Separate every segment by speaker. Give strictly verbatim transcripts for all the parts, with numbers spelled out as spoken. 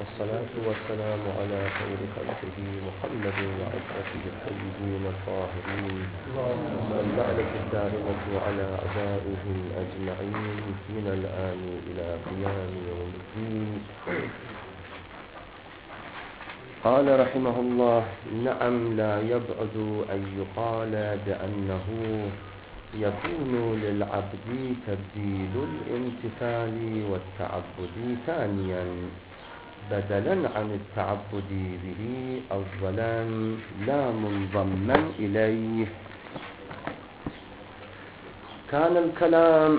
Speaker 1: والصلاة والسلام على خير خلقه محمد وعترته الطيبين الطاهرين واللعنة الدائمة على أعدائهم أجمعين من الآن إلى قيام يوم الدين. قال رحمه الله: نعم، لا يبعد أن يقال بأنه يكون للعبد تبديل الامتثال والتعبد ثانيا بدلا عن التعبد به أولا لا منضما إليه. كان الكلام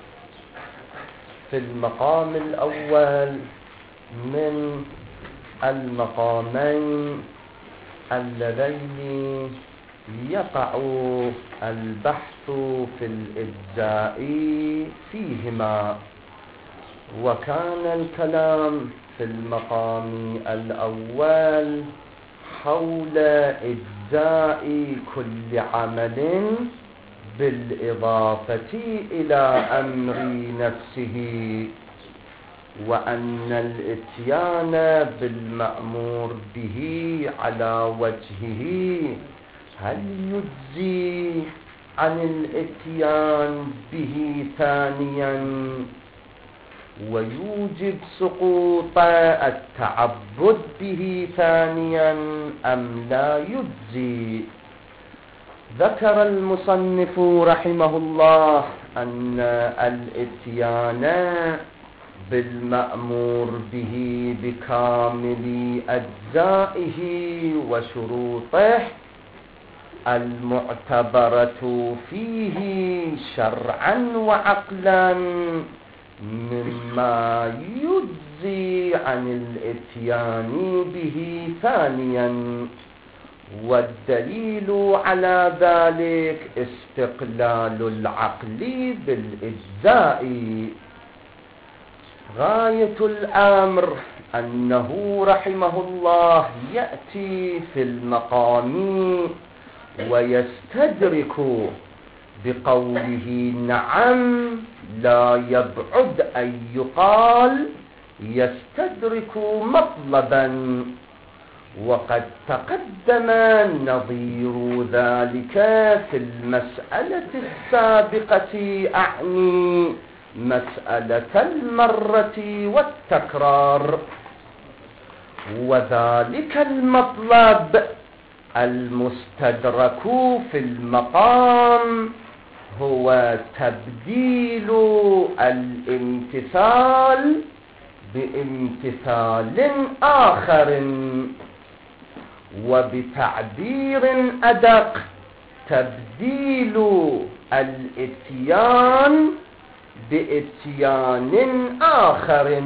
Speaker 1: في المقام الأول من المقامين اللذين يقع البحث في الإجزاء فيهما، وكان الكلام في المقام الأول حول إجزاء كل عمل بالإضافة إلى أمر نفسه، وأن الإتيان بالمأمور به على وجهه هل يجزي عن الإتيان به ثانيا ويوجب سقوط التعبد به ثانيا أم لا يجزي؟ ذكر المصنف رحمه الله أن الإتيان بالمأمور به بكامل أجزائه وشروطه المعتبرة فيه شرعا وعقلا مما يجزي عن الإتيان به ثانيا، والدليل على ذلك استقلال العقل بالإجزاء. غاية الأمر أنه رحمه الله يأتي في المقام ويستدرك بقوله نعم لا يبعد أن يقال يستدرك مطلبا، وقد تقدم نظير ذلك في المسألة السابقة، أعني مسألة المرة والتكرار. وذلك المطلب المستدرك في المقام هو تبديل الامتثال بامتثال آخر، وبتعبير أدق تبديل الإتيان بإتيان آخر.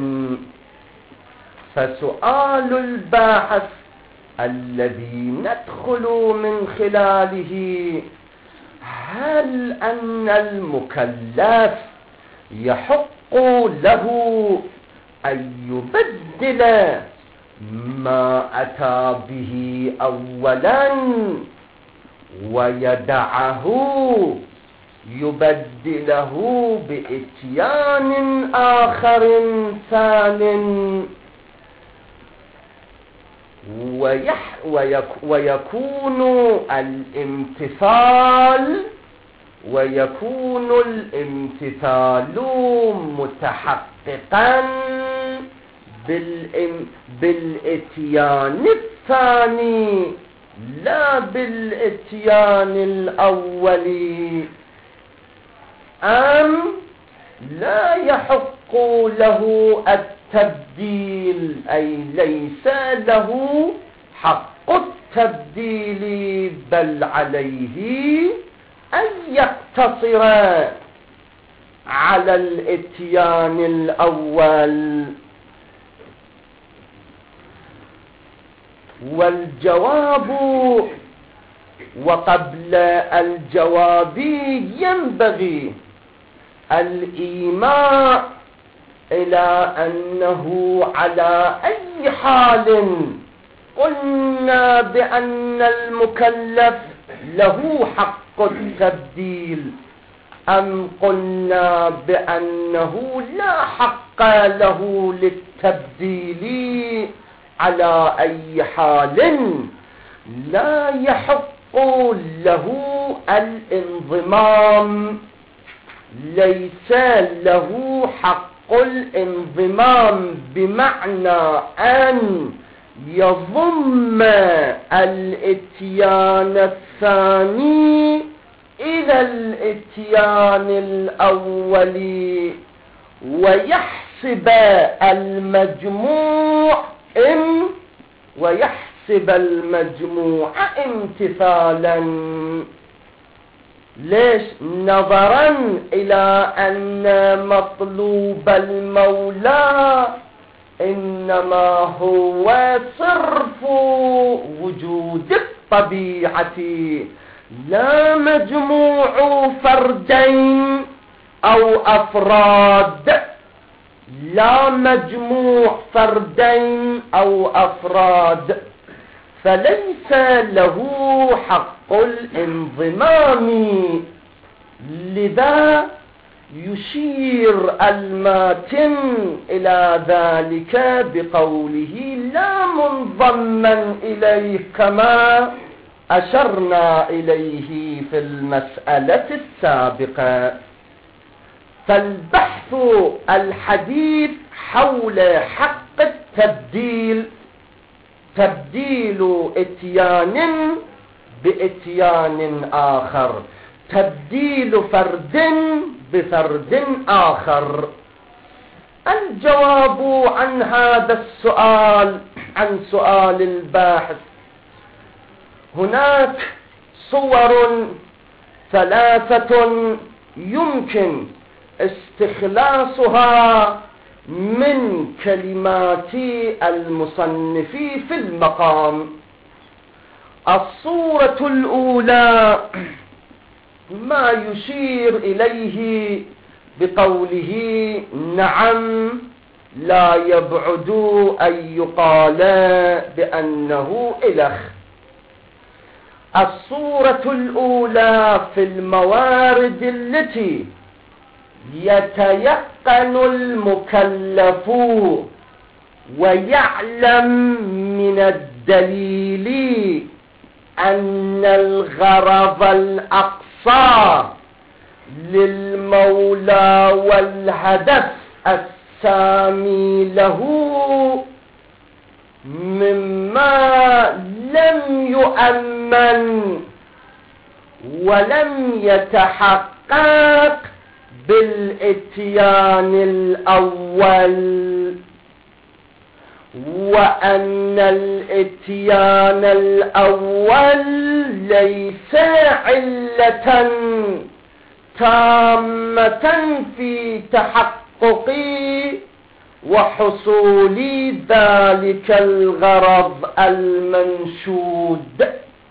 Speaker 1: فسؤال الباحث الذي ندخل من خلاله هل أن المكلف يحق له أن يبدل ما أتى به أولا ويدعه يبدله بإتيان آخر ثان، ويكون الامتثال ويكون الامتثال متحققا بالإتيان الثاني لا بالإتيان الأول، أم لا يحق له التبديل، أي ليس له حق التبديل، بل عليه أن يقتصر على الإتيان الأول. والجواب وقبل الجواب ينبغي الإيماء إلى أنه على أي حال قلنا بأن المكلف له حق التبديل، أم قلنا بأنه لا حق له التبديل على أي حال لا يحق له الانضمام، ليس له حق الانضمام بمعنى أن يضم الاتيان الثاني إلى الاتيان الأول ويحسب المجموع ام ويحسب المجموع امتثالا. ليش؟ نظرا إلى أن مطلوب المولى إنما هو صرف وجود الطبيعة، لا مجموع فردين أو أفراد، لا مجموع فردين أو أفراد، فليس له حق الانضمام. لذا يشير الماتن إلى ذلك بقوله لا منضما إليه كما أشرنا إليه في المسألة السابقة. فالبحث الحديث حول حق التبديل، تبديل اتيان باتيان آخر، تبديل فرد بفرد آخر. الجواب عن هذا السؤال، عن سؤال الباحث، هناك صور ثلاثة يمكن استخلاصها من كلمات المصنف في المقام. الصورة الأولى ما يشير إليه بقوله نعم لا يبعد أن يقال بأنه إلخ. الصورة الأولى في الموارد التي يتيقن المكلف ويعلم من الدليل أن الغرض الأقصى للمولى والهدف السامي له مما لم يؤمن ولم يتحقق بالاتيان الأول، وأن الاتيان الأول ليس علة تامة في تحقق وحصول ذلك الغرض المنشود.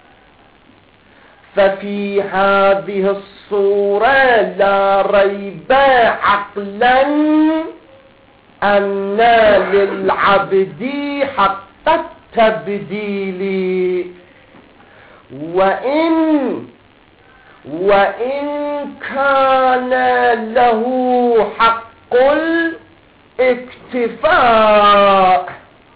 Speaker 1: ففي هذه الصورة لا ريب عقلا أن للعبد حق التبديل، وإن وإن كان له حق الاكتفاء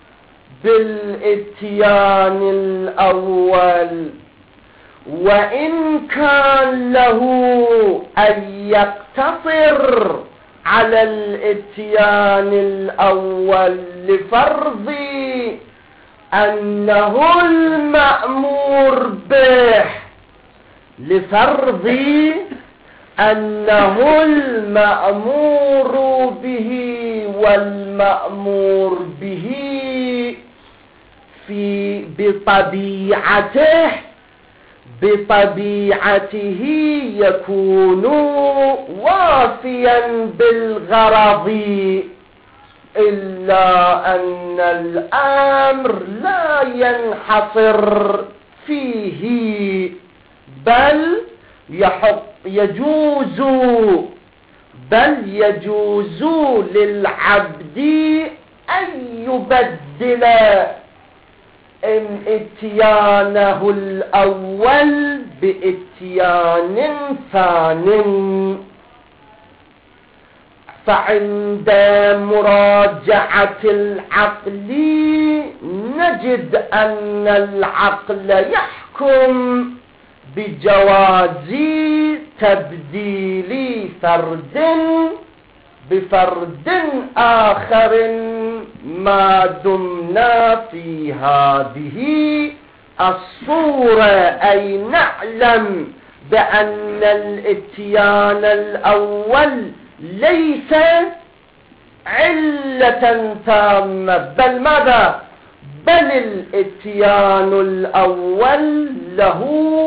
Speaker 1: بالاتيان الأول، وإن كان له أن يقتصر على الاتيان الأول لفرض أنه المأمور به، لفرض أنه المأمور به والمأمور به في بطبيعته بطبيعته يكون وافيا بالغرض، إلا أن الأمر لا ينحصر فيه، بل يحق يجوز بل يجوز للعبد أن يبدل إن اتيانه الأول باتيان ثان. فعند مراجعة العقل نجد أن العقل يحكم بجواز تبديل فرد بفرد آخر ما دمنا في هذه الصورة، أي نعلم بأن الاتيان الأول ليس علة تامة، بل ماذا؟ بل الاتيان الأول له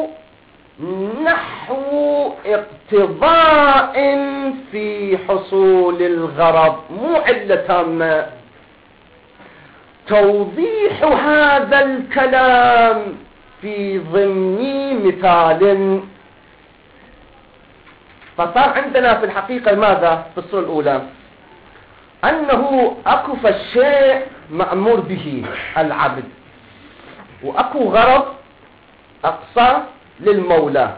Speaker 1: نحو اقتضاء في حصول الغرض، مو علة تامة. توضيح هذا الكلام في ضمن مثال. فصار عندنا في الحقيقة ماذا في الصورة الأولى؟ أنه أكو فالشيء مأمور به العبد، وأكو غرض أقصى للمولى.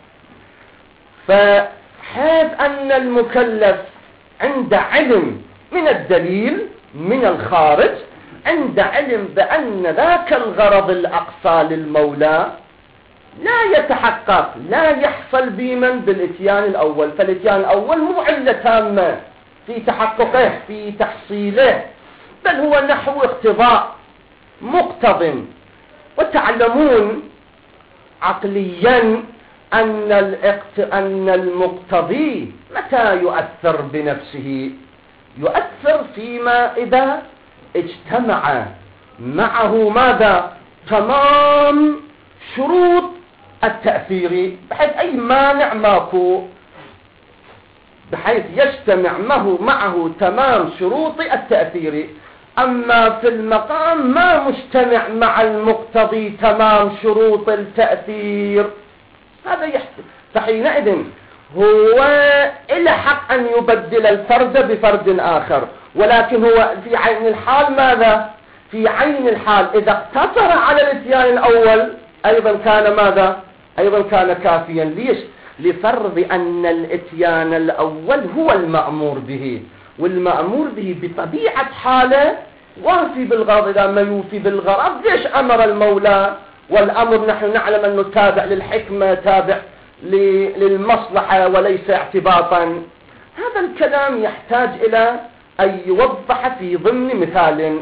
Speaker 1: فحيث أن المكلف عند علم من الدليل من الخارج، عند علم بأن ذاك الغرض الأقصى للمولى لا يتحقق، لا يحصل بمن بالاتيان الأول. فالاتيان الأول مو علة تامة في تحققه في تحصيله، بل هو نحو اقتضاء مقتض. وتعلمون عقليا أن أن المقتضي متى يؤثر بنفسه؟ يؤثر فيما إذا اجتمع معه ماذا؟ تمام شروط التأثير، بحيث أي مانع ماكو، بحيث يجتمع معه, معه تمام شروط التأثير. أما في المقام ما مجتمع مع المقتضي تمام شروط التأثير، هذا يحصل. فحينئذ هو إلى حق أن يبدل الفرد بفرد آخر، ولكن هو في عين الحال ماذا؟ في عين الحال إذا اقتصر على الاتيان الأول أيضا كان ماذا؟ أيضا كان كافيا. ليش؟ لفرض أن الاتيان الأول هو المأمور به، والمأمور به بطبيعة حاله وافي بالغرض. إذا ما يوفي بالغرض ليش أمر المولى؟ والأمر نحن نعلم أنه تابع للحكمة، تابع للمصلحة وليس اعتباطا. هذا الكلام يحتاج إلى أن يوضح في ضمن مثال.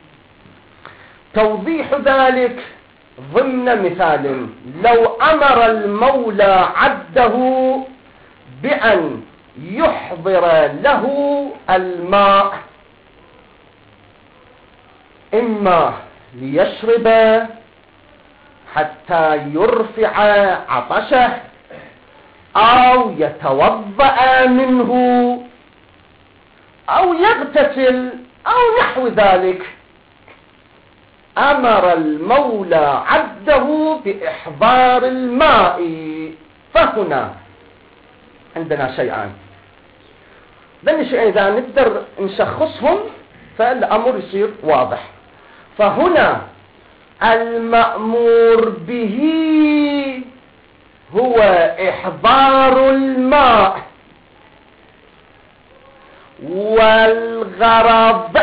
Speaker 1: توضيح ذلك ضمن مثال: لو أمر المولى عبده بأن يحضر له الماء إما ليشرب حتى يرفع عطشه، أو يتوضأ منه، أو يغتسل، أو نحو ذلك، أمر المولى عبده بإحضار الماء. فهنا عندنا شيئان، لأن شيئين إذا نقدر نشخصهم فالأمر يصير واضح. فهنا المأمور به هو إحضار الماء، والغرض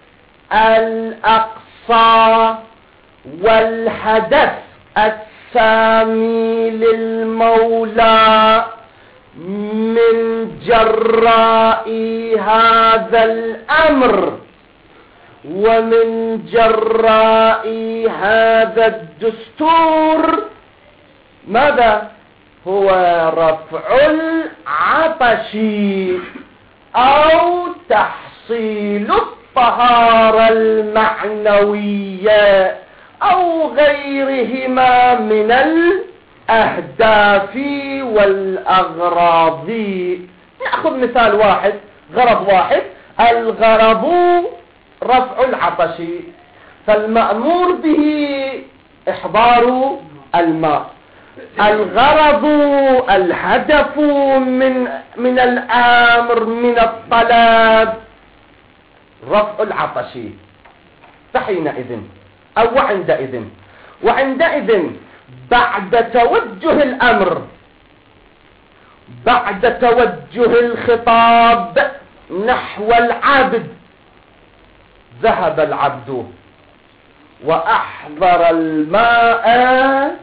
Speaker 1: الأقصى والهدف السامي للمولى من جراء هذا الأمر ومن جراء هذا الدستور ماذا؟ هو رفع العطش أو تحصيل الطهارة المعنوية أو غيرهما من الأهداف والأغراض. نأخذ مثال واحد، غرض واحد، الغرض رفع العطش، فالمأمور به إحضار الماء. الغرض الهدف من من الأمر من الطلب رفع العطش. فحينئذ أو عندئذ وعندئذ بعد توجه الأمر، بعد توجه الخطاب نحو العبد. ذهب العبد وأحضر الماء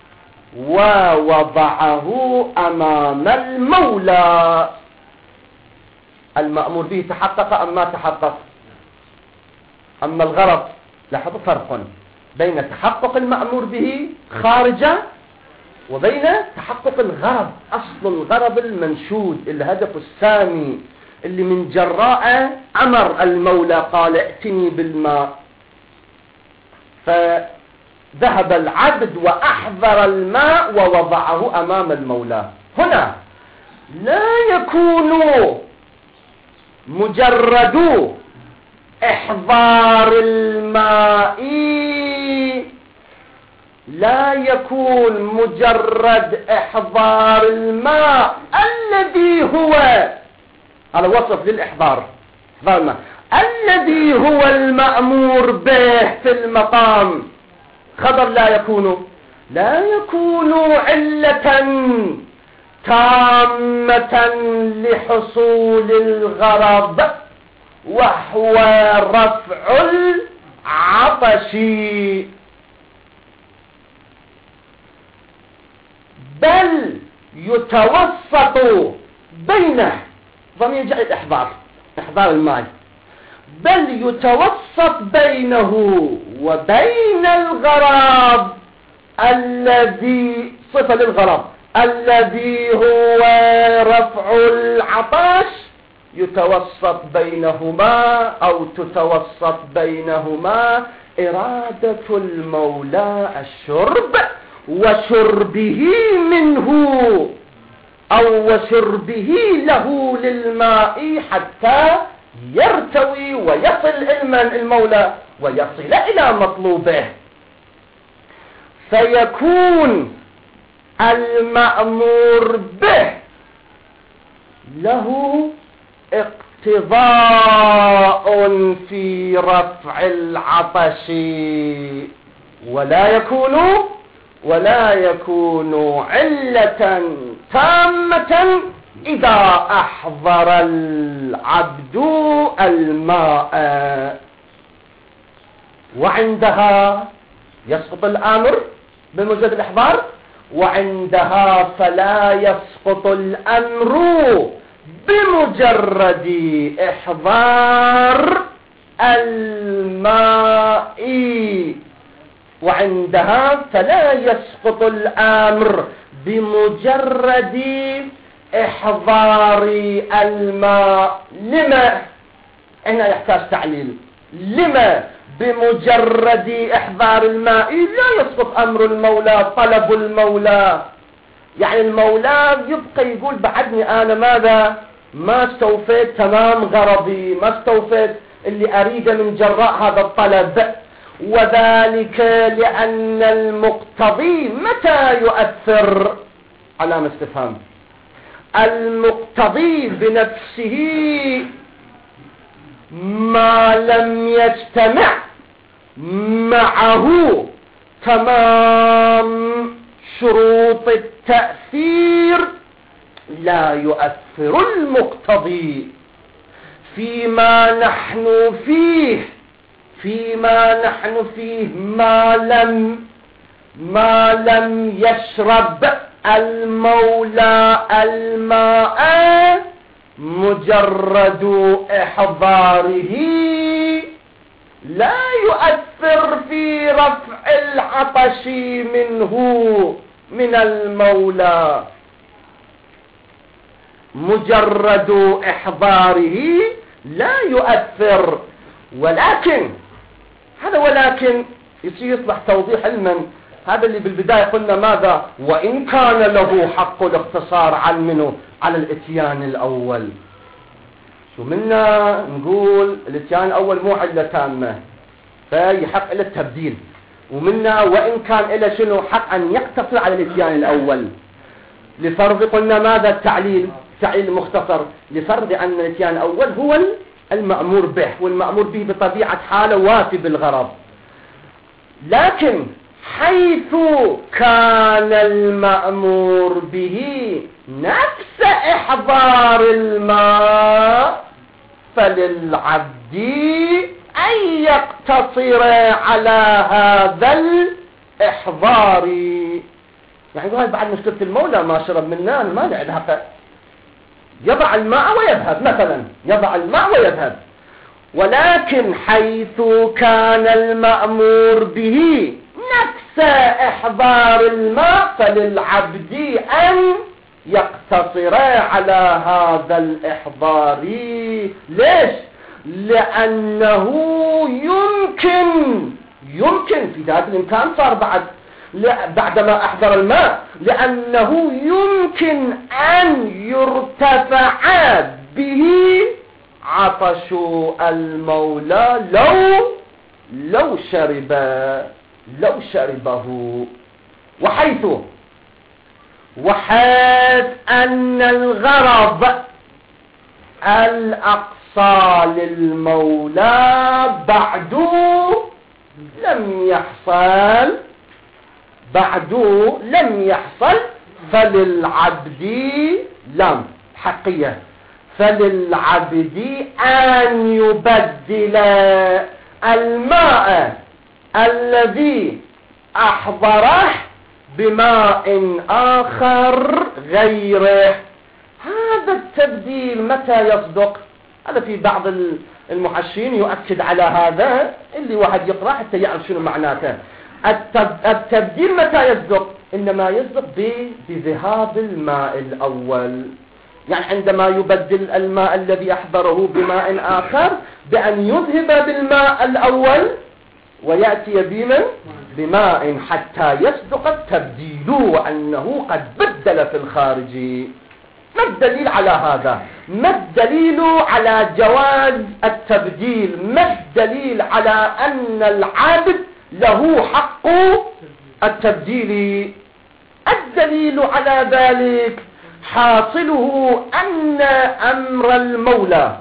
Speaker 1: ووضعه أمام المولى. المأمور به تحقق أم ما تحقق؟ أما الغرض، لاحظوا فرق بين تحقق المأمور به خارجة وبين تحقق الغرض. أصل الغرض المنشود، الهدف السامي اللي من جراء أمر المولى قال ائتني بالماء. فذهب العبد وأحضر الماء ووضعه أمام المولى. هنا لا يكون مجرد إحضار الماء لا يكون مجرد إحضار الماء الذي هو على وصف للإحضار الماء الذي هو المأمور به في المقام. خبر لا يكون لا يكون علة تامة لحصول الغرض، وهو رفع العطش، بل يتوسط بينه ضمير جاء الإحضار إحضار الماء، بل يتوسط بينه وبين الغرض الذي صفة للغرض الذي هو رفع العطش، يتوسط بينهما أو تتوسط بينهما إرادة المولى الشرب وشربه منه أو وشربه له للماء حتى يرتوي ويصل علما المولى ويصل إلى مطلوبه. فيكون المأمور به له اقتضاء في رفع العطش، ولا يكون ولا يكون علة تامة إذا أحضر العبد الماء. وعندها يسقط الأمر بمجرد الإحضار، وعندها فلا يسقط الأمر بمجرد إحضار الماء. وعندها فلا يسقط الأمر بمجرد إحضار الماء. لما؟ هنا يحتاج تعليل. لما بمجرد إحضار الماء لا يسقط أمر المولى طلب المولى؟ يعني المولى يبقى يقول بعدني أنا ماذا؟ ما استوفيت تمام غرضي، ما استوفيت اللي أريده من جراء هذا الطلب. وذلك لأن المقتضي متى يؤثر؟ علامة استفهام. المقتضي بنفسه ما لم يجتمع معه تمام شروط التأثير لا يؤثر المقتضي. فيما نحن فيه فيما نحن فيه ما لم ما لم يشرب المولى الماء مجرد إحضاره لا يؤثر في رفع العطش منه من المولى. مجرد إحضاره لا يؤثر. ولكن هذا ولكن يصبح توضيح علما. هذا اللي بالبداية قلنا ماذا؟ وإن كان له حق الاقتصار عن منه على الاتيان الأول. شو منا نقول الاتيان الأول مو علة تامة فيحق إلى التبديل، ومنا وإن كان إلى شنو حق أن يقتصر على الاتيان الأول. لفرض قلنا ماذا التعليل؟ تعليل مختصر لفرض أن الاتيان الأول هو المأمور به، والمأمور به بطبيعة حاله وافي بالغرض. لكن حيث كان المأمور به نفس إحضار الماء فللعبد أن يقتصر على هذا الإحضار. يعني هاي بعد مشكلة المولى، ما شرب منا ما لعب، يضع الماء ويذهب مثلا، يضع الماء ويذهب. ولكن حيث كان المأمور به نفس إحضار الماء فللعبد أن يقتصر على هذا الإحضار. ليش؟ لأنه يمكن يمكن في ذات الإمكان صار بعد بعدما أحضر الماء، لأنه يمكن أن يرتفع به عطش المولى لو لو شرب لو شربه. وحيث وحيث أن الغرض الأقصى للمولى بعد لم يحصل بعد لم يحصل فللعبد لم حقية فللعبد أن يبدل الماء الذي أحضره بماء آخر غيره. هذا التبديل متى يصدق؟ هذا في بعض المحشين يؤكد على هذا، اللي واحد يقرأ حتى يعرف شنو معناته. التبديل متى يصدق؟ إنما يصدق بذهاب الماء الأول، يعني عندما يبدل الماء الذي أحضره بماء آخر بأن يذهب بالماء الأول ويأتي بمن بماء حتى يصدق التبديل وأنه قد بدل في الخارج. ما الدليل على هذا؟ ما الدليل على جواز التبديل؟ ما الدليل على أن العابد له حق التبديل؟ الدليل على ذلك حاصله أن أمر المولى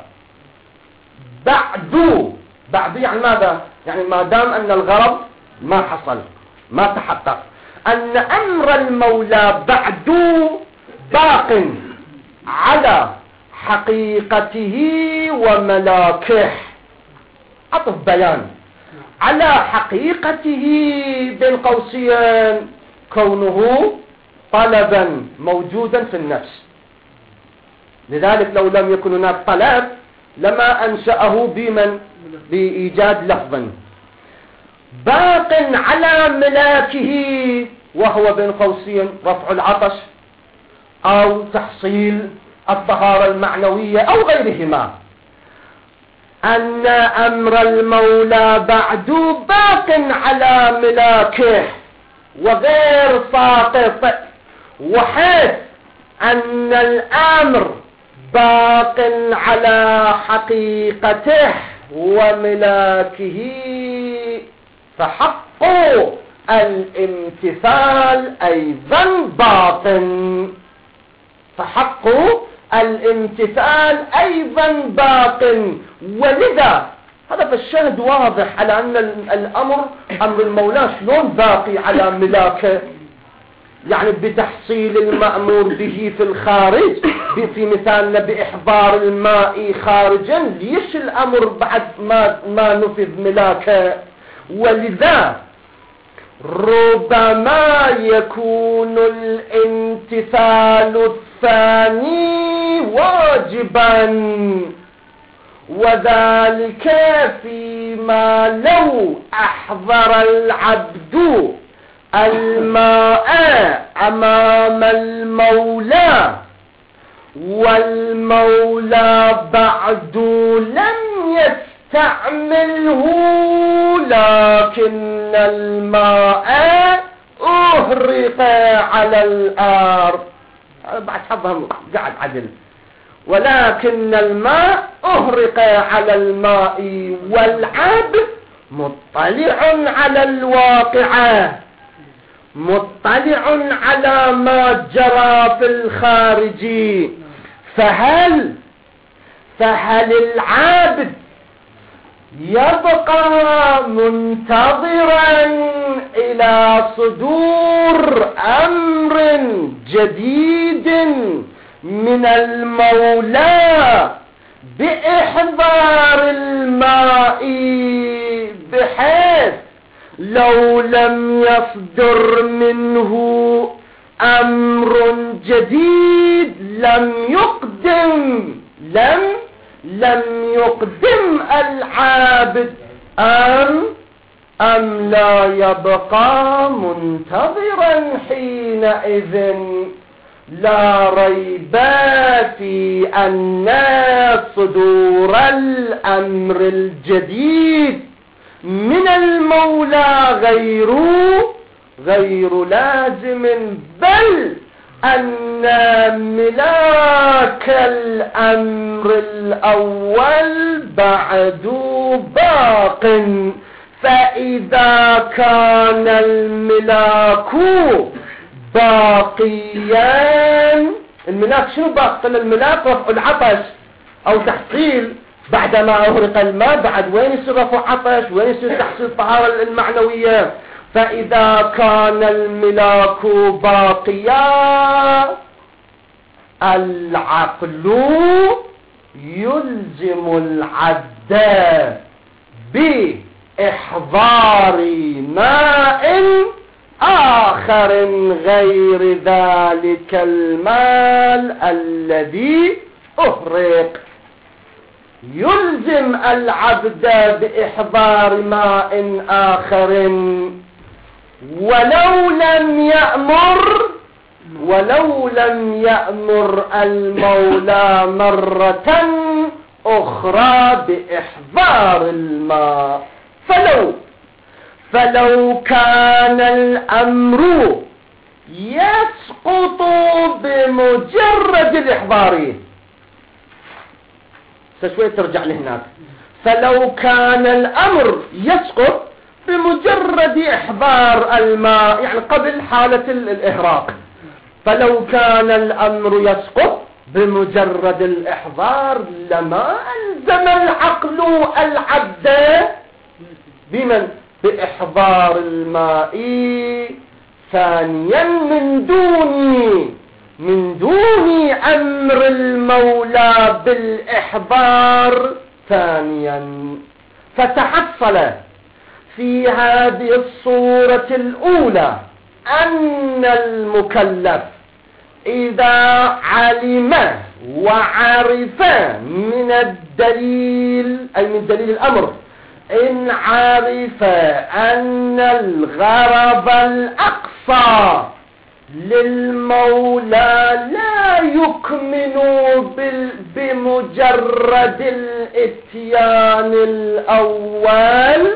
Speaker 1: بعد بعد يعني ماذا؟ يعني ما دام أن الغرض ما حصل ما تحقق، أن أمر المولى بعد باق على حقيقته وملاكه. عطف بيان على حقيقته بين قوسين كونه طلبا موجودا في النفس، لذلك لو لم يكن هناك طلب لما أنشأه بمن بإيجاد لفظ. باق على ملاكه وهو بين قوسين رفع العطش أو تحصيل الطهارة المعنوية أو غيرهما. أن أمر المولى بعد باق على ملاكه وغير ساقط، وحيث أن الأمر باق على حقيقته وملاكه فحق الامتثال أيضا باطن فحق الامتثال أيضا باطن. ولذا هذا فالشاهد واضح على أن الأمر أمر المولى شلون باقي على ملاكه، يعني بتحصيل المأمور به في الخارج، في مثالنا بإحضار الماء خارجا، ليش الأمر بعد ما, ما نفذ ملاكه؟ ولذا ربما يكون الامتثال الثاني واجبا، وذلك فيما لو أحضر العبد الماء أمام المولى والمولى بعد لم يستعمله، لكن الماء أهرق على الأرض. بعد حظهم قاعد عدل. ولكن الماء أهرق على الماء والعبد مطلع على الواقعة، مطلع على ما جرى في الخارج. فهل فهل العابد يبقى منتظرا إلى صدور أمر جديد من المولى بإحضار الماء، بحيث لو لم يصدر منه أمر جديد لم يقدم لم لم يقدم العابد أم أم لا يبقى منتظرا حينئذ. لا ريب في أن صدور الأمر الجديد من المولى غير غير لازم، بل أن ملاك الأمر الأول بعد باق. فإذا كان الملاك باقيا، الملاك شنو باق؟ الملاك رفع العطش أو تحصيل بعدما أغرق الماء، بعد وين يصير رفع عطش، وين يصير تحصيل الطهارة المعنوية. فإذا كان الملاك باقيا العقل يلزم العبد بإحضار ماء آخر غير ذلك المال الذي أهرق. يلزم العبد بإحضار ماء آخر ولو لم يأمر ولو لم يأمر المولى مرة أخرى بإحضار الماء. فلو فلو كان الأمر يسقط بمجرد الإحضار، شوية ترجع لهناك. فلو كان الأمر يسقط بمجرد إحضار الماء، يعني قبل حالة الإهراق، فلو كان الأمر يسقط بمجرد الإحضار لما ألزم العقل العبد بمن؟ بإحضار الماء ثانيا من دون من دون أمر المولى بالإحضار ثانيا. فتحصل في هذه الصورة الأولى أن المكلف إذا علم وعرف من الدليل، أي من دليل الأمر، إن عرف أن الغرض الأقصى للمولى لا يكمن بمجرد الاتيان الأول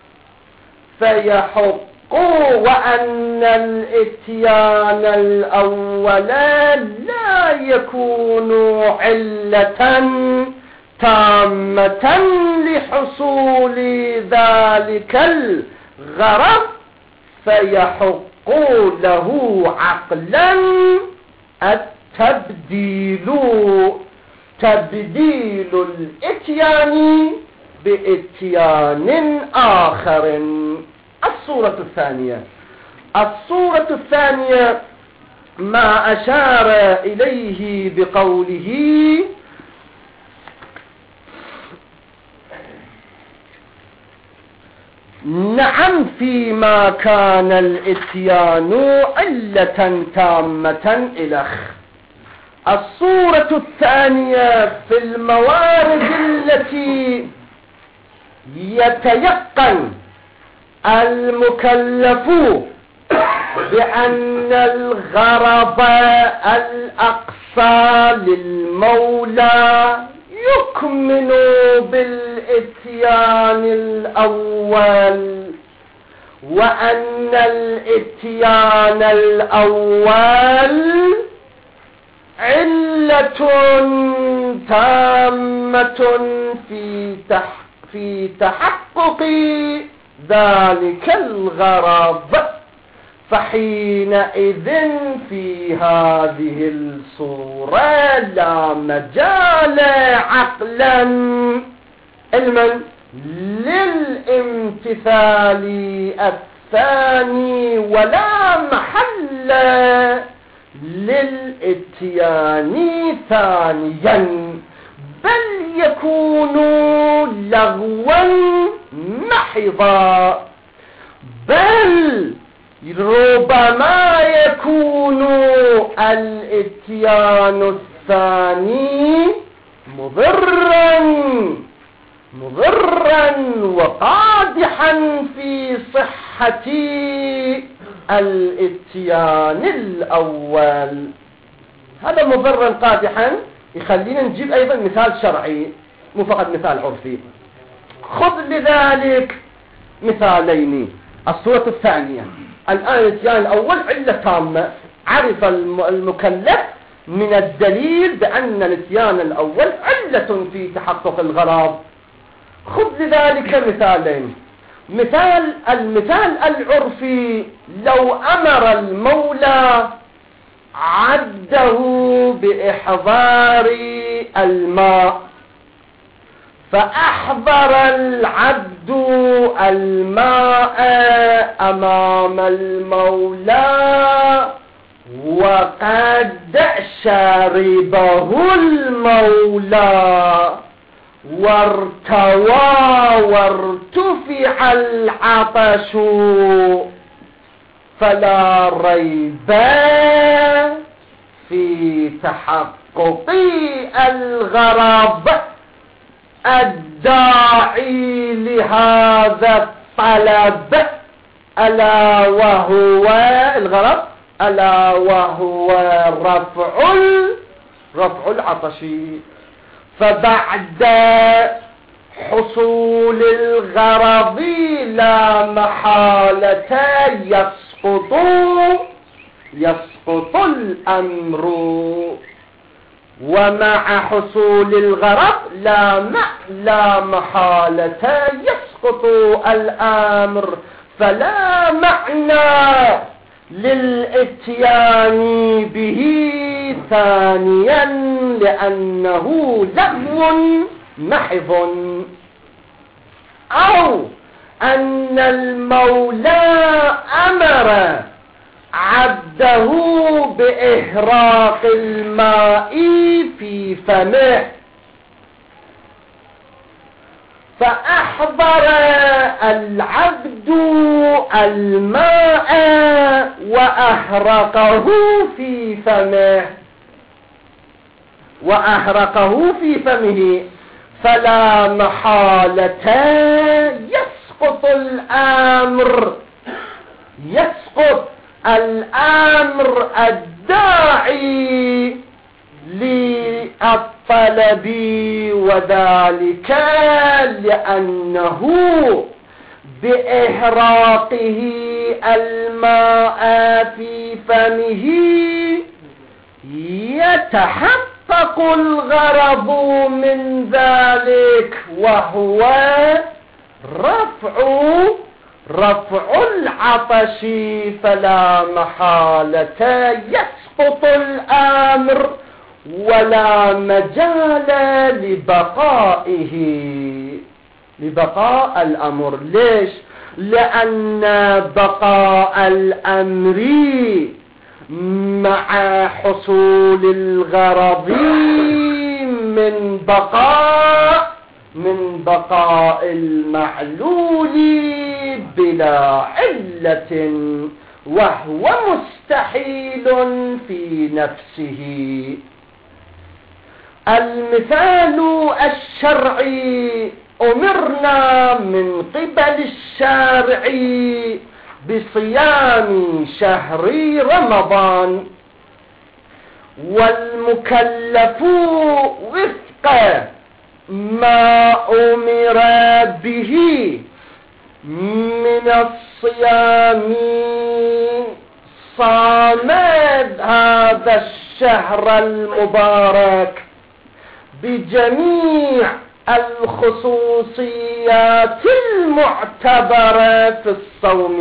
Speaker 1: فيحق، وأن الاتيان الأول لا يكون علة تامة لحصول ذلك الغرض، فيحق له عقلا التبديل، تبديل الاتيان باتيان آخر. الصورة الثانية الصورة الثانية ما أشار إليه بقوله نعم فيما كان الاتيان علة تامة إلخ. الصورة الثانية في الموارد التي يتيقن المكلف بأن الغرض الأقصى للمولى يكمن بالاتيان الأول، وأن الاتيان الأول علة تامة في في تحقق ذلك الغرض. فحينئذ في هذه الصورة لا مجال عقلا علما للامتثال الثاني، ولا محل للاتيان ثانيا، بل يكونوا لغوا محضا، بل ربما يكون الاتيان الثاني مضرا مضرا وقادحا في صحة الاتيان الأول. هذا مضرا قادحا يخلينا نجيب أيضا مثال شرعي مو فقط مثال عرفي. خذ لذلك مثالين. الصورة الثانية، الآن الاتيان الأول علة تامة، عرف المكلف من الدليل بأن الاتيان الأول علة في تحقق الغرض. خذ لذلك مثالين. مثال المثال العرفي، لو أمر المولى عبده بإحضار الماء، فأحضر العبد الماء أمام المولى وقد شربه المولى وارتوى وارتفع العطش، فلا ريب في تحقق الغرض الداعي لهذا الطلب، ألا وهو الغرض ألا وهو رفع رفع العطش. فبعد حصول الغرض لا محالة يسقط يسقط الأمر، ومع حصول الغرض لا لا محالة يسقط الأمر، فلا معنى للاتيان به ثانيا لأنه لغو محض. أو أن المولى أمر عبده بإهراق الماء في فمه، فأحضر العبد الماء وأهرقه في فمه وأهرقه في فمه فلا محالة يسقط الأمر يسقط الأمر الداعي للطلب، وذلك لأنه بإهراقه الماء في فمه يتحقق الغرض من ذلك، وهو رفع رفع العطش، فلا محالة يسقط الأمر ولا مجال لبقائه لبقاء الأمر. ليش؟ لأن بقاء الأمر مع حصول الغرض من بقاء من بقاء المعلول بلا علة، وهو مستحيل في نفسه. المثال الشرعي، أمرنا من قبل الشارع بصيام شهر رمضان، والمكلف وفق ما أمر به من الصيام صام هذا الشهر المبارك بجميع الخصوصيات المعتبرة في الصوم،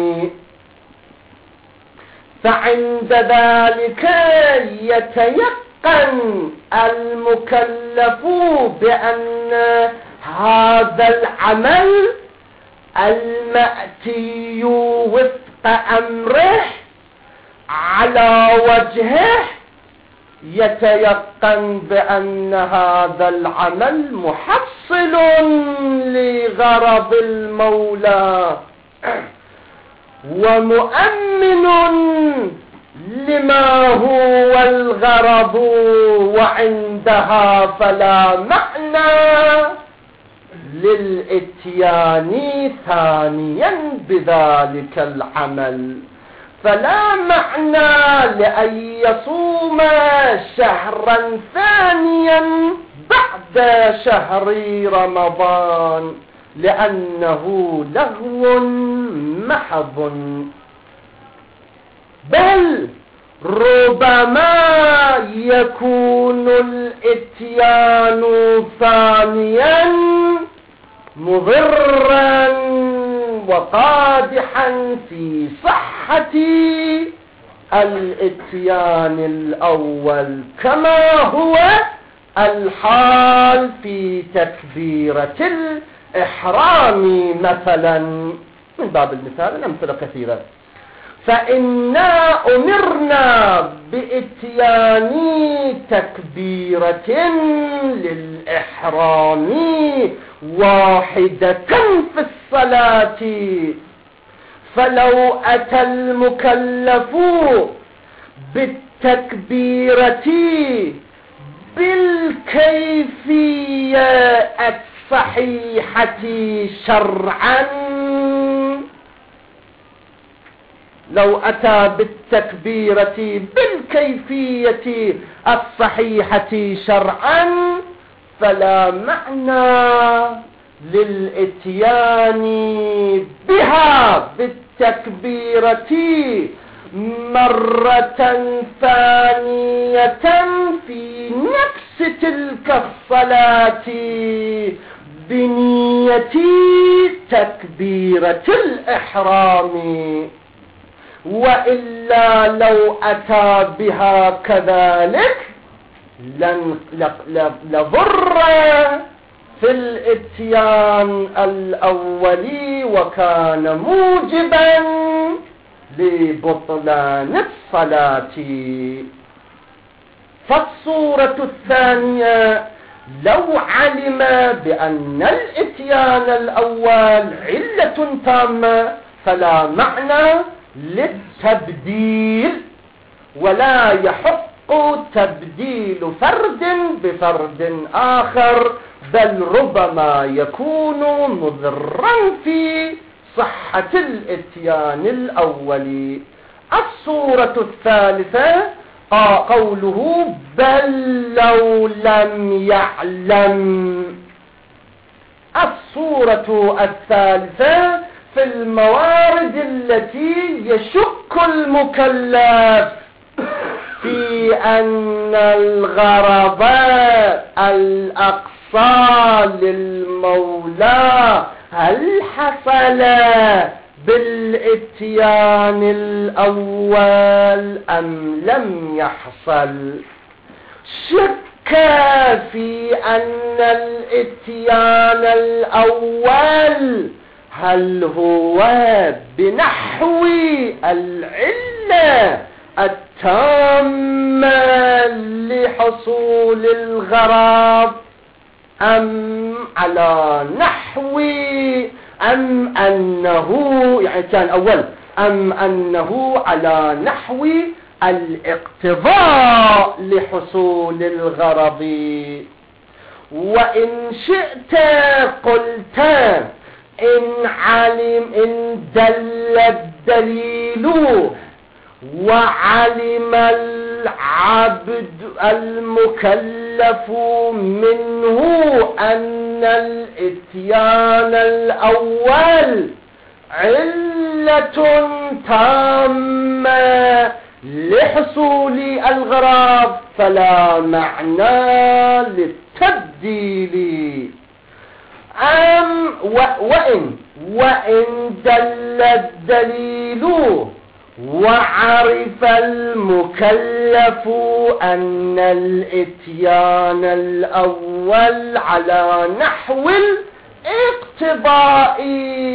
Speaker 1: فعند ذلك يتيقن المكلف بأن هذا العمل المأتي وفق أمره على وجهه يتيقن بأن هذا العمل محصل لغرض المولى ومؤمن لما هو الغرض، وعندها فلا معنى للاتيان ثانيا بذلك العمل، فلا معنى لأن يصوم شهرا ثانيا بعد شهر رمضان، لأنه لغو محض. بل ربما يكون الاتيان ثانيا مضرا وقادحا في صحة الاتيان الأول، كما هو الحال في تكبيرة الإحرام مثلا، من باب المثال الأمثلة كثيرة. فإنا أمرنا بإتيان تكبيرة للإحرام واحدة في الصلاة، فلو أتى المكلف بالتكبيرة بالكيفية الصحيحة شرعا، لو أتى بالتكبيرة بالكيفية الصحيحة شرعا فلا معنى للإتيان بها بالتكبيرة مرة ثانية في نفس تلك الصلاة بنية تكبيرة الإحرام، وإلا لو أتى بها كذلك لضر في الاتيان الأولي وكان موجبا لبطلان الصلاة. فالصورة الثانية لو علم بأن الاتيان الأول علة تامة فلا معنى للتبديل، ولا يحق تبديل فرد بفرد آخر، بل ربما يكون مضرا في صحة الاتيان الأولي. الصورة الثالثة قوله بل لو لم يعلم. الصورة الثالثة في الموارد التي يشك المكلف في أن الغرض الأقصى للمولى هل حصل بالاتيان الأول أم لم يحصل. شك في أن الاتيان الأول هل هو بنحو العلة التامة لحصول الغرض أم على نحو أم أنه يعني كان أول أم أنه على نحو الاقتضاء لحصول الغرض. وإن شئت قلت إن علم إن دل الدليل وعلم العبد المكلف منه أن الاتيان الأول علة تامة لحصول الغرض فلا معنى للتبديل. أم وإن وإن دل الدليل وعرف المكلف أن الاتيان الأول على نحو الاقتضاء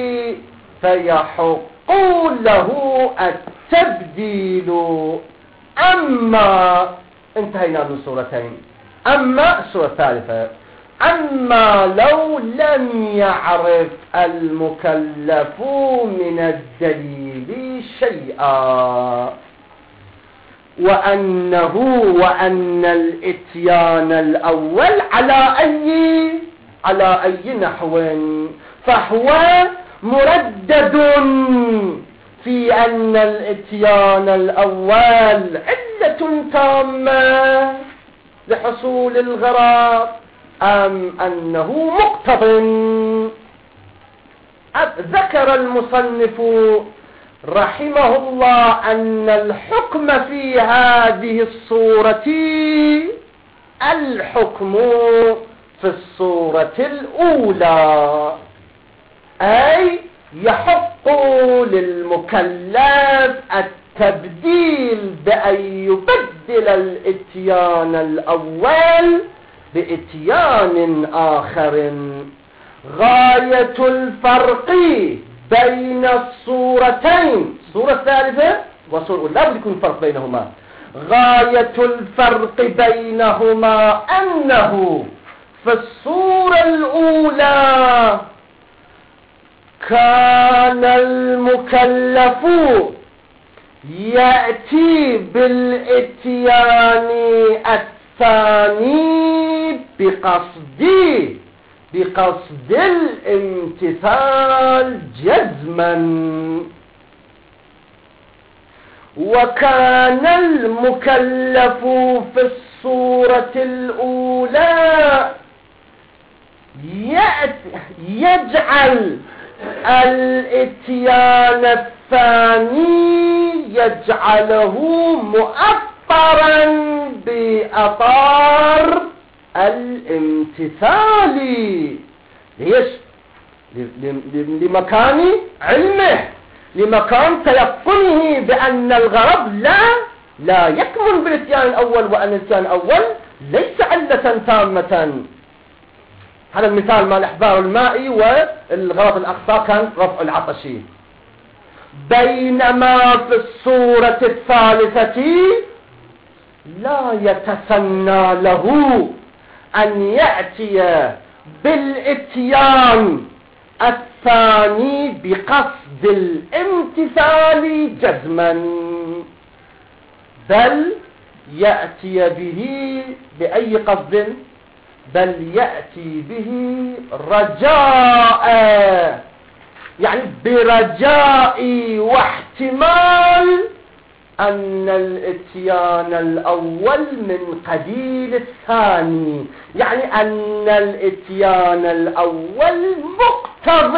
Speaker 1: فيحق له التبديل. أما انتهينا من سورتين. أما السورة الثالثة، أما لو لم يعرف المكلف من الدليل شيئا، وأنه وأن الإتيان الأول على أي على أي نحو، فهو مردد في أن الإتيان الأول علة تامة لحصول الغرض، أم أنه مقتض. ذكر المصنف رحمه الله أن الحكم في هذه الصورة الحكم في الصورة الأولى، أي يحق للمكلف التبديل بأن يبدل الإتيان الأول بإتيان آخر. غاية الفرق بين الصورتين، الصورة الثالثة والصورة الأولى لا بد يكون فرق بينهما. غاية الفرق بينهما أنه في الصورة الأولى كان المكلف يأتي بالإتيان الثاني بقصد بقصد الامتثال جزما، وكان المكلف في الصورة الأولى يجعل الإتيان الثاني يجعله مؤطرا بأطار الامتثال. ليش؟ لمكان علمه، لمكان تيقنه بأن الغرض لا لا يكمن بالاتيان الأول، وأن الاتيان الأول ليس علة تامة. هذا المثال مع الإحبار المائي والغرض الأقصى كان رفع العطش. بينما في الصورة الثالثة لا يتسنى له أن يأتي بالإتيان الثاني بقصد الامتثال جزما، بل يأتي به بأي قصد؟ بل يأتي به رجاء، يعني برجاء واحتمال أن الإتيان الأول من قبيل الثاني، يعني أن الإتيان الأول مقتض،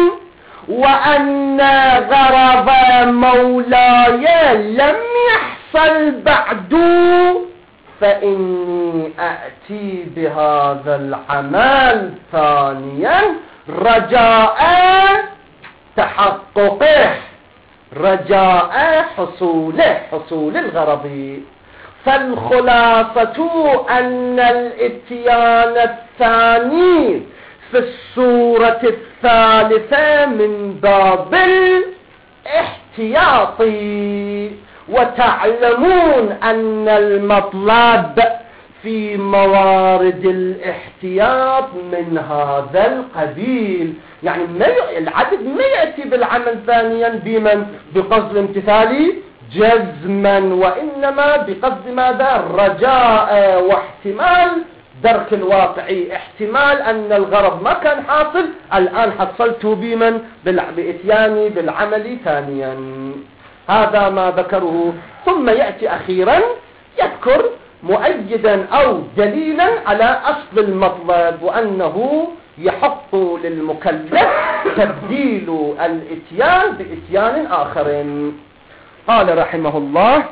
Speaker 1: وأن غرض مولاي لم يحصل بعد، فإني أأتي بهذا العمل ثانيا رجاء تحققه، رجاء حصوله حصول الغرض. فالخلاصة أن الإتيان الثاني في الصورة الثالثة من باب الاحتياط، وتعلمون أن المطلب في موارد الاحتياط من هذا القبيل، يعني ما ي... العبد ما يأتي بالعمل ثانيا بمن بقصد الامتثال جزما، وإنما بقصد ماذا؟ رجاء واحتمال درك الواقعي، احتمال أن الغرض ما كان حاصل الآن حصلته بمن بإتياني بالعمل ثانيا. هذا ما ذكره. ثم يأتي أخيرا يذكر مؤيدا أو دليلا على أصل المطلب، وأنه يحق للمكلف تبديل الإتيان بإتيان آخر. قال رحمه الله: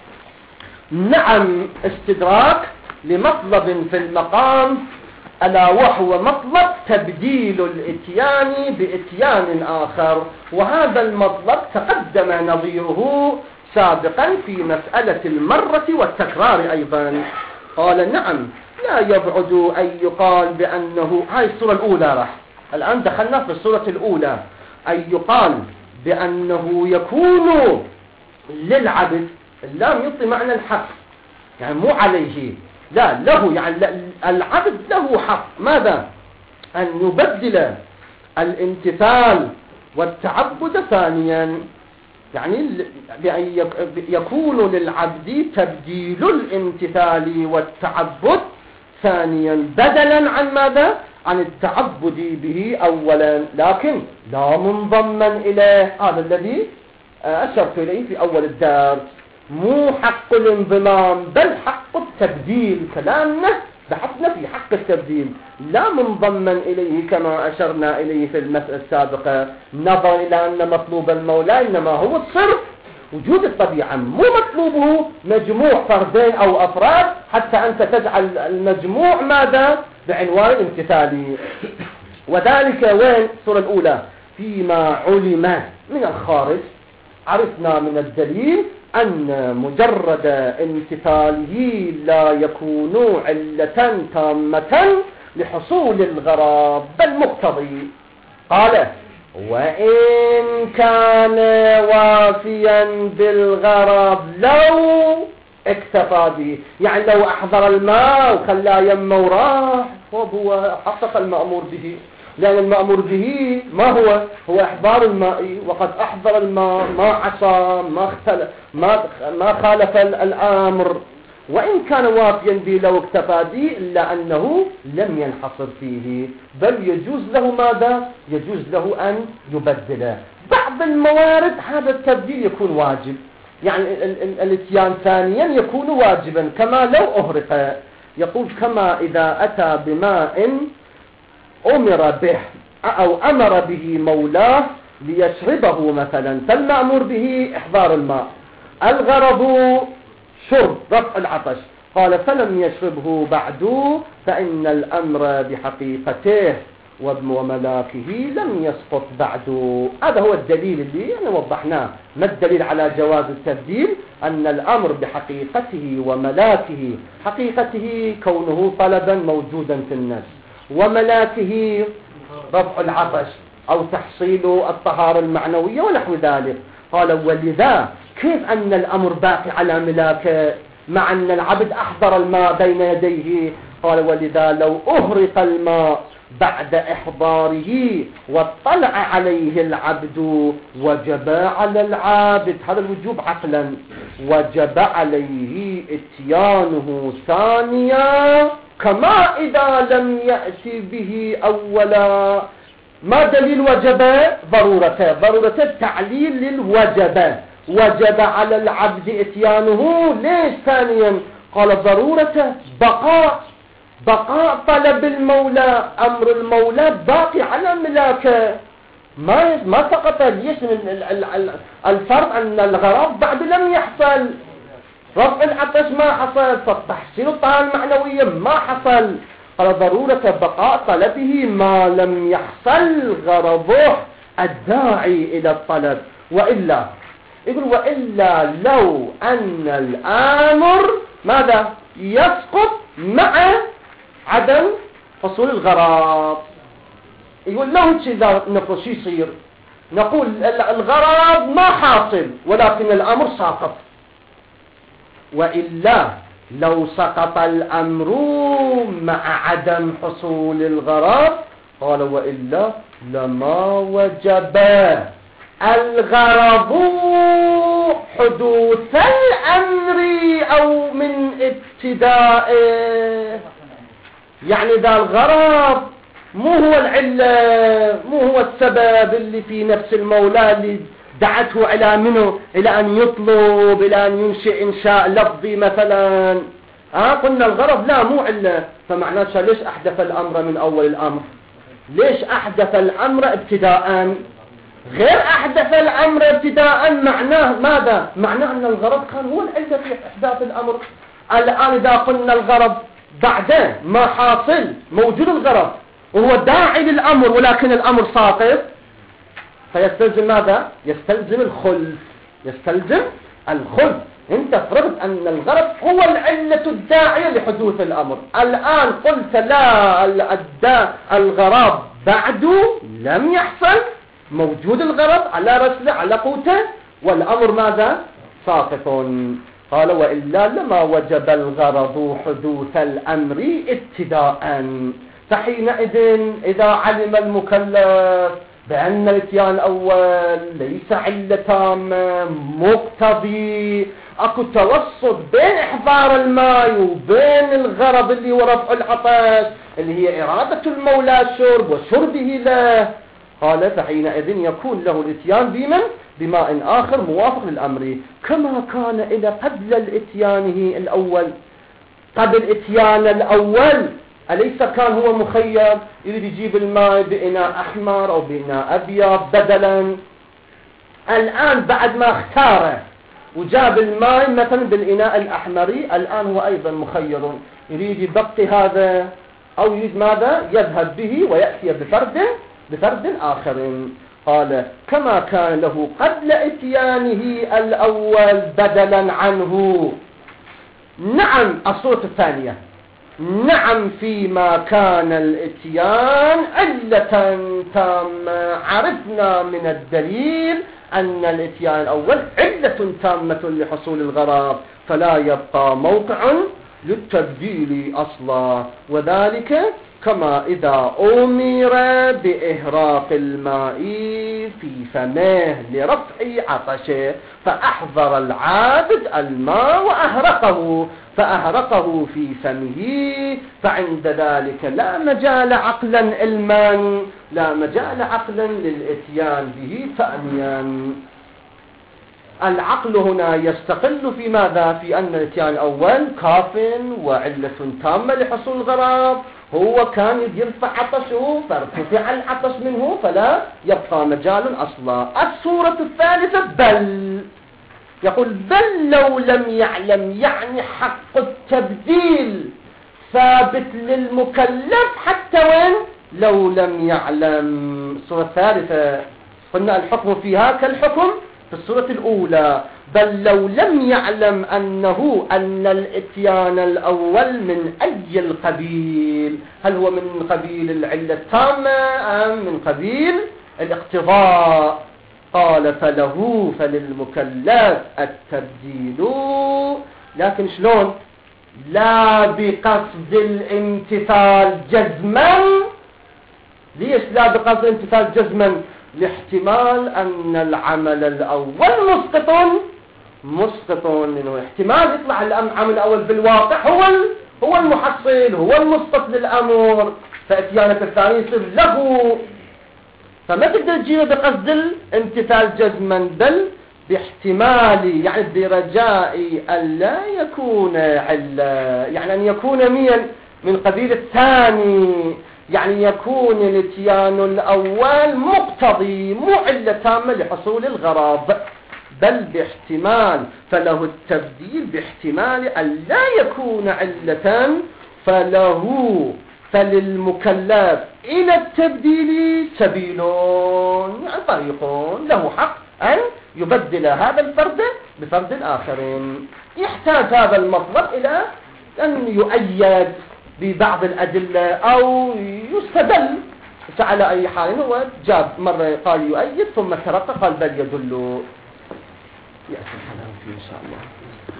Speaker 1: نعم، استدراك لمطلب في المقام، ألا وهو مطلب تبديل الإتيان بإتيان آخر، وهذا المطلب تقدم نظيره سابقا في مسألة المرة والتكرار أيضا. قال: نعم، لا يبعد أن يقال بأنه، هاي الصورة الأولى راح الآن دخلنا في الصورة الأولى، أن يقال بأنه يكون للعبد، اللام يعطي معنى الحق، يعني مو عليه، لا له، يعني العبد له حق ماذا؟ أن يبدل الامتثال والتعبد ثانيا، يعني بأن يكون للعبد تبديل الامتثال والتعبد ثانيا بدلا عن ماذا؟ عن التعبد به أولا، لكن لا منضما إليه. هذا الذي أشرت إليه في أول الدرس، مو حق الانضمام بل حق التبديل. كلامنا بحثنا في حق التبديل، لا منضما إليه كما أشرنا إليه في المسألة السابقة، نظرا إلى أن مطلوب المولى إنما هو الصرف وجود الطبيعة، مو مطلوبه مجموع فردين أو أفراد حتى أنت تجعل المجموع ماذا؟ بعنوان الامتثالي. وذلك وين؟ الصورة الأولى فيما علم من الخارج. عرفنا من الدليل أن مجرد امتثاله لا يكون علة تامة لحصول الغرض بل مقتضي. قال وإن كان وافيا بالغرض لو اكتفى به، يعني لو أحضر الماء وخلاه يمه وراح فهو حقق المأمور به، لأن المأمور به ما هو؟ هو إحضار الماء، وقد أحضر الماء، ما عصى، ما اختلف، ما ما خالف الأمر. وإن كان وافيا به لو اكتفى به، إلا أنه لم ينحصر فيه، بل يجوز له ماذا؟ يجوز له أن يبدله. بعض الموارد هذا التبديل يكون واجب، يعني الاتيان ثانيا يكون واجبا، كما لو أهرق. يقول كما إذا أتى بماء أمر به أو أمر به مولاه ليشربه مثلا، فالمأمور به إحضار الماء، الغرض شرب رفع العطش، قال فلم يشربه بعد فإن الأمر بحقيقته وملاكه لم يسقط بعد. هذا هو الدليل اللي يعني وضحناه. ما الدليل على جواز التبديل؟ أن الأمر بحقيقته وملاكه، حقيقته كونه طلبا موجودا في النفس، وملاكه رفع العطش أو تحصيل الطهارة المعنوية ونحو ذلك. قال ولذا كيف أن الأمر باقي على ملاكه مع أن العبد أحضر الماء بين يديه؟ قال ولذا لو أهرق الماء بعد إحضاره واطلع عليه العبد وجب على العابد، هذا الوجوب عقلا، وجب عليه اتيانه ثانيا كما إذا لم يأتي به أولا. ما دليل وجب؟ ضرورته، ضرورة التعليل للوجب، وجب على العبد اتيانه ليش ثانيا؟ قال ضرورته بقاء، بقاء طلب المولى، أمر المولى باقي على ملاكه، ما ما سقط. ليش الفرق أن الغرض بعد لم يحصل، رفع العطش ما حصل، فتحصيل الطهارة المعنوية ما حصل. قال ضرورة بقاء طلبه ما لم يحصل غرضه الداعي إلى الطلب. وإلا يقول وإلا لو أن الآمر ماذا؟ يسقط مع عدم حصول الغرض. يقول له إذا نفرض شو يصير؟ نقول الغرض ما حاصل ولكن الأمر ساقط. وإلا لو سقط الأمر مع عدم حصول الغرض، قال وإلا لما وجب الغرض حدوث الأمر أو من ابتدائه. يعني ذا الغرض مو هو العلة، مو هو السبب اللي في نفس المولى اللي دعته إلى منه إلى أن يطلب، إلى أن ينشئ إنشاء لفظي مثلا. ها قلنا الغرض لا مو علة، فمعناه ليش أحدث الأمر من أول الأمر؟ ليش أحدث الأمر ابتداء؟ غير أحدث الأمر ابتداء معناه ماذا؟ معناه أن الغرض كان هو العلة في إحداث الأمر. الآن إذا قلنا الغرض بعدين ما حاصل، موجود الغرض وهو داعي للأمر ولكن الأمر ساقط، فيستلزم ماذا؟ يستلزم الخلف، يستلزم الخلف. انت فرضت أن الغرض هو العلة الداعية لحدوث الأمر. الآن قلت لا، الغرض بعد لم يحصل، موجود الغرض على رسله على قوته، والأمر ماذا؟ ساقط. قال وإلا لما وجب الغرض حدوث الأمر ابتداء. فحينئذ إذا علم المكلف بأن الاتيان الأول ليس علة تامة مقتضي اكو توسط بين احضار الماء وبين الغرض اللي هو رفع العطش اللي هي إرادة المولى الشرب وشربه له، قال فحينئذ يكون له الاتيان بمن بماء آخر موافق للأمر كما كان إلى قبل الاتيانه الأول. قبل اتيان الأول أليس كان هو مخير يريد يجيب الماء بإناء أحمر أو بإناء أبيض بدلا؟ الآن بعد ما اختاره وجاب الماء مثلا بالإناء الأحمري، الآن هو أيضا مخير يريد يبقي هذا أو يريد ماذا يذهب به ويأتي بفرد بفرد آخر. قال كما كان له قبل اتيانه الأول بدلا عنه. نعم الصورة الثانية، نعم فيما كان الاتيان علة تامة عرفنا من الدليل أن الاتيان الأول علة تامة لحصول الغرض فلا يبقى موقع للتبديل أصلا، وذلك كما إذا أمر بإهراق الماء في فمه لرفع عطشه فأحضر العابد الماء وأهرقه فأهرقه في فمه، فعند ذلك لا مجال عقلا علما لا مجال عقلا للإتيان به ثانيا. العقل هنا يستقل في ماذا؟ في أن الاتيان الأول كاف وعلة تامة لحصول الغرض، هو كان يرفع عطشه فارتفع العطش منه فلا يبقى مجال أصلا. الصورة الثالثة بل يقول بل لو لم يعلم، يعني حق التبديل ثابت للمكلف حتى وين لو لم يعلم. الصورة الثالثة قلنا الحكم فيها كالحكم في الصورة الأولى، بل لو لم يعلم أنه أن الاتيان الأول من أي القبيل، هل هو من قبيل العلة التامة أم من قبيل الاقتضاء؟ قال فله فللمكلف التبديل، لكن شلون؟ لا بقصد الامتثال جزما. ليش لا بقصد الامتثال جزما؟ لاحتمال أن العمل الأول مسقط مسقط منه، احتمال يطلع العمل الأول بالواقع هو هو المحصل هو المسقط للأمر، فاتيانك الثاني يصير له، فما تقدر تجيبه بقصد الامتثال جزما بل باحتمال، يعني برجاء أن لا يكون علة، يعني أن يكون مين من قبيل الثاني، يعني يكون الاتيان الأول مقتضي مو علة تامة لحصول الغرض بل باحتمال، فله التبديل باحتمال أن لا يكون علة، فله فللمكلف إلى التبديل سبيل، يعني طريق له حق أن يبدل هذا الفرد بفرد آخر. يحتاج هذا المطلب إلى أن يؤيد ببعض الأدلة أو يستدل، فعلى أي حال هو جاب مرة قال يؤيد ثم ترك قال بل يدل. يأتي الكلام فيه إن شاء الله.